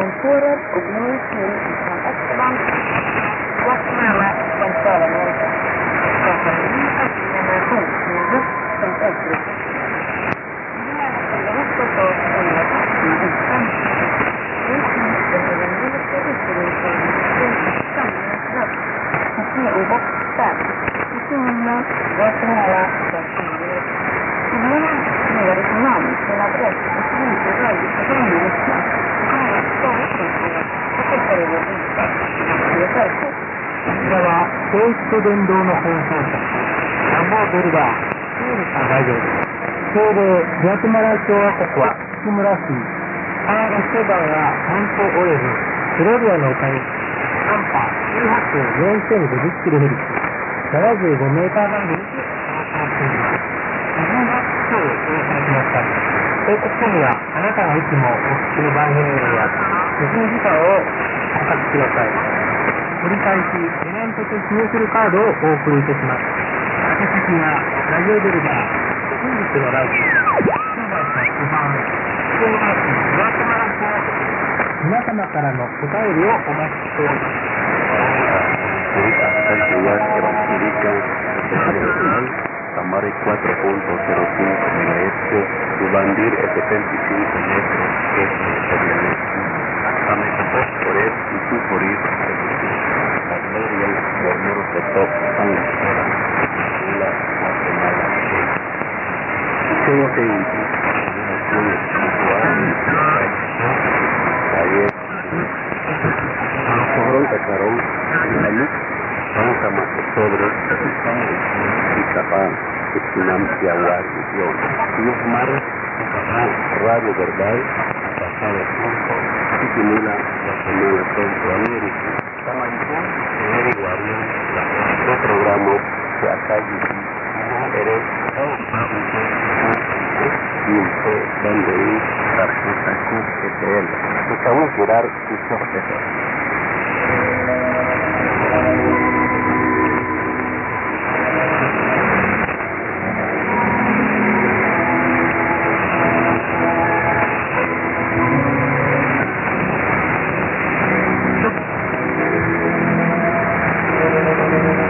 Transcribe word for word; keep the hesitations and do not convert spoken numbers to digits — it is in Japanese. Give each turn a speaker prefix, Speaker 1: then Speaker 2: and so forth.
Speaker 1: Kontoret och monitoring från Österland. Guatemala Centralamerika. Skapar en ny generationsmedel som uttrycker. Det är en nästa sak som är vattna utan. Det finns en evangeliska utbildningsorganisation samlingskraft och P O-box fem i Kina, Guatemala, Centralamerika. Ibland är det namn, sin adress och civilförväg i församlingsna.
Speaker 2: こちらは皇室と伝道の放送車ラボベルダーシールさん大丈夫です。敬礼グアテマラ共和国は木村市カーラセバがモントオレズフロリアの丘に短波きゅうはちよんせんごじゅっキロヘルツ ななじゅうごメーター番組で放送しています。自分が今日搭載しました。広告書にはあなたがいつもお聞きの番組名や個人時間をお書きください。繰り返しペナントと記入するカードをお送りいたします。宛先はラジオベルダー本日のラジオ新橋の基本福岡市グアテマラ共和国皆様からのお便りをお待ちしております。
Speaker 3: Tamare cuatro punto cero cinco megahercios, Subandir setenta y cinco metros, Ametopop por él y su por ir, Magnolia, Bornero Potop, San Espera, Tula, Guatemala, Cheo Tein, Nación Espiritual, Ayer, Sobrón Tacarón, Salud, Banca Macosobre, Izapán, Esquinam, Tiahuar, Misión, Dios Mar, Radio Verdad, Pasado Punto, Chiquimula, Guatemala, Centroamérica, Tamalicón, Teneri, Guarión, La Programa, Huacayi, Eres, Quinte, Banderín, Tarjeta, Q, S L. Buscamos curar sus sorteos.